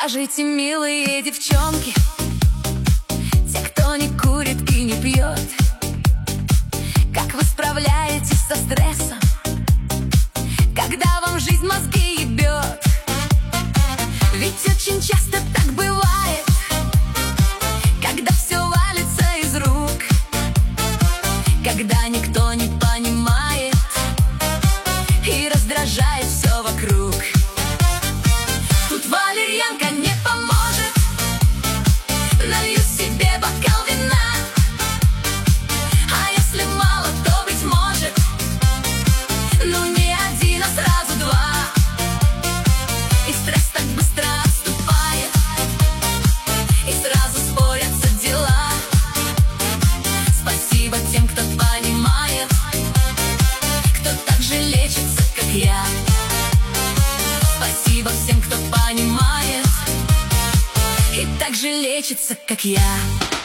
Скажите, милые девчонки, те, кто не курит и не пьет, как вы справляетесь со стрессом, когда вам жизнь мозги ебет? Ведь очень часто так бывает, когда все валится из рук, когда никто не понимает и раздражает все вокруг. Тут валерьянка не поможет, налью себе бокал вина, а если мало, то, быть может, ну не один, а сразу два. И стресс так быстро отступает, и сразу спорятся дела. Спасибо тем, кто понимает, кто так же лечится, как я. Спасибо всем, кто понимает и так же лечится, как я.